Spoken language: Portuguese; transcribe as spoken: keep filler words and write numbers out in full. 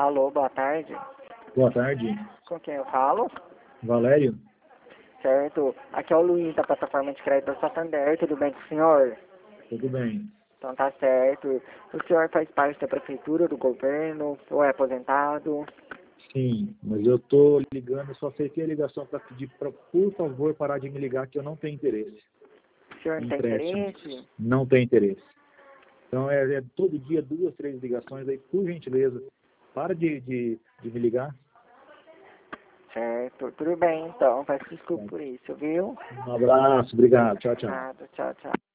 Alô, boa tarde. Boa tarde. Com quem eu falo? Valério? Certo. Aqui é o Luiz da plataforma de crédito da Santander. Tudo bem com o senhor? Tudo bem. Então tá certo. O senhor faz parte da prefeitura, do governo, ou é aposentado? Sim, mas eu tô ligando, eu só aceitei a ligação para pedir para, por favor, parar de me ligar que eu não tenho interesse. O senhor não tem Empréstimo. interesse? Não tem interesse. Então é, é todo dia duas, três ligações aí, por gentileza. Para de, de, de me ligar. Certo. Tudo bem, então. Peço desculpa por isso, viu? Um abraço, obrigado. Tchau, tchau. Nada. Tchau, tchau.